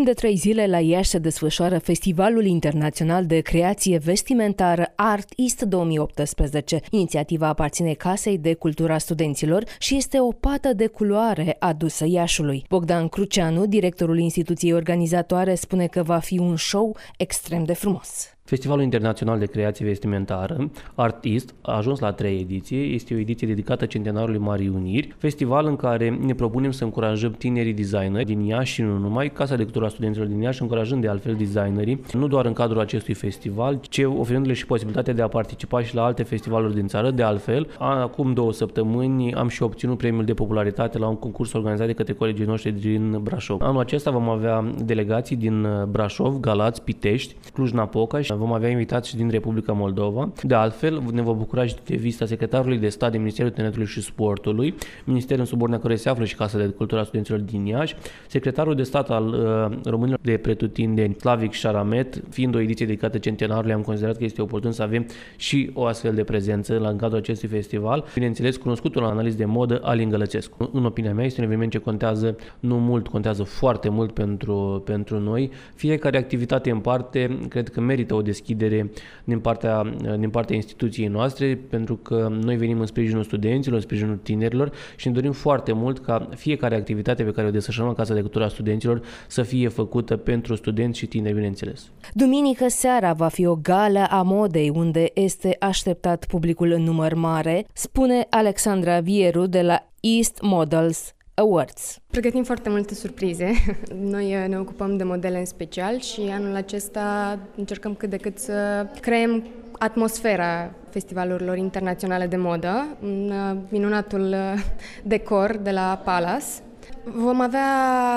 Timp de 3 zile la Iași se desfășoară Festivalul Internațional de Creație Vestimentară Art East 2018. Inițiativa aparține Casei de Cultura Studenților și este o pată de culoare adusă Iașului. Bogdan Cruceanu, directorul instituției organizatoare, spune că va fi un show extrem de frumos. Festivalul Internațional de Creație Vestimentară, Art East, a ajuns la 3 ediții. Este o ediție dedicată centenarului Marii Uniri, festival în care ne propunem să încurajăm tinerii designeri din Iași și nu numai, Casa de Cultura Studenților din Iași, încurajând de altfel designerii, nu doar în cadrul acestui festival, ci oferindu-le și posibilitatea de a participa și la alte festivaluri din țară. De altfel, acum 2 săptămâni am și obținut premiul de popularitate la un concurs organizat de către colegii noștri din Brașov. Anul acesta vom avea delegații din Brașov, Galați, Pitești, Cluj-Napoca și vom avea invitați și din Republica Moldova. De altfel, ne va bucura și de vizita secretarului de stat din Ministerul Tineretului și Sportului, ministerul în subordinea căruia se află și Casa de Cultura Studenților din Iași, secretarul de stat al românilor de pretutindeni, Slavic Șaramet. Fiind o ediție dedicată centenarului, am considerat că este oportun să avem și o astfel de prezență în cadrul acestui festival. Bineînțeles, cunoscutul analist de modă Alin Gălățescu. În opinia mea, este un eveniment ce contează nu mult, contează foarte mult pentru noi. Fiecare activitate în parte, cred că merită o deschidere din partea instituției noastre, pentru că noi venim în sprijinul studenților, în sprijinul tinerilor și ne dorim foarte mult ca fiecare activitate pe care o desfășurăm în Casa de Cultura Studenților să fie făcută pentru studenți și tineri, bineînțeles. Duminică seara va fi o gală a modei unde este așteptat publicul în număr mare, spune Alexandra Vieru de la East Models Awards. Pregătim foarte multe surprize. Noi ne ocupăm de modele în special și anul acesta încercăm cât de cât să creăm atmosfera festivalurilor internaționale de modă, în minunatul decor de la Palace. Vom avea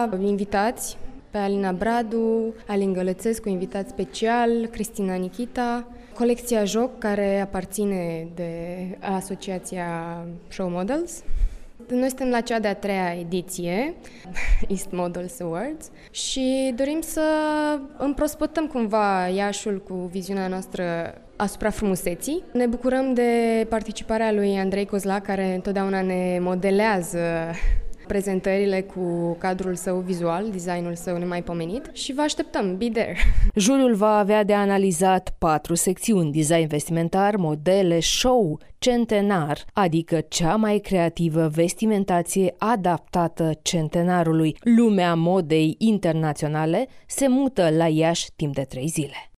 invitați pe Alina Bradu, Alin Gălățescu, invitat special, Cristina Nichita, colecția Joc, care aparține de Asociația Show Models. Noi suntem la cea de-a 3-a ediție, East Models Awards, și dorim să împrospătăm cumva Iașul cu viziunea noastră asupra frumuseții. Ne bucurăm de participarea lui Andrei Cozla, care întotdeauna ne modelează prezentările cu cadrul său vizual, designul său nemaipomenit și vă așteptăm, be there! Juriul va avea de analizat 4 secțiuni: design vestimentar, modele, show, centenar, adică cea mai creativă vestimentație adaptată centenarului. Lumea modei internaționale se mută la Iași timp de 3 zile.